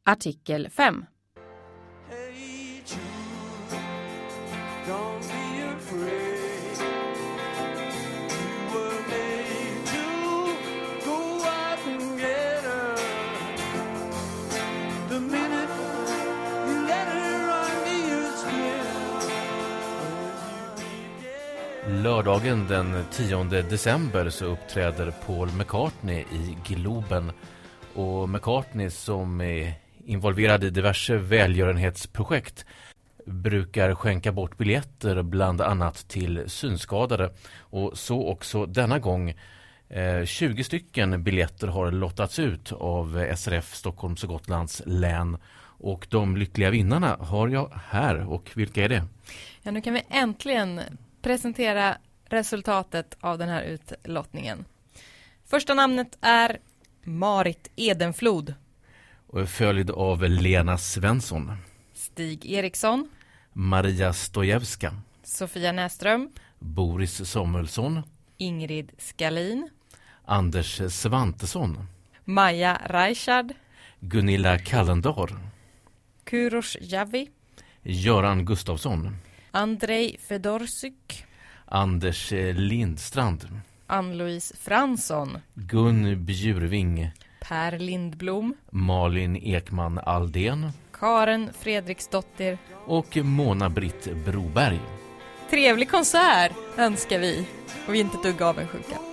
Artikel 5. Lördagen den 10 december så uppträder Paul McCartney i Globen. Och McCartney, som är involverad i diverse välgörenhetsprojekt, brukar skänka bort biljetter bland annat till synskadade. Och så också denna gång. 20 stycken biljetter har lottats ut av SRF Stockholms och Gotlands län. Och de lyckliga vinnarna har jag här. Och vilka är det? Ja, nu kan vi äntligen presentera resultatet av den här utlottningen. Första namnet är Marit Edenflod. Och följd av Lena Svensson. Stig Eriksson. Maria Stojewska. Sofia Näström. Boris Samuelsson. Ingrid Skalin. Anders Svantesson. Maja Reichard. Gunilla Kallendar. Kurosh Javi. Göran Gustafsson. Andrei Fedorsyk. Anders Lindstrand. Ann-Louise Fransson. Gun Bjurving. Per Lindblom. Malin Ekman Aldén. Karen Fredriksdotter. Och Mona Britt Broberg. Trevlig konsert önskar vi. Och vi är inte ett dugg avundsjuka.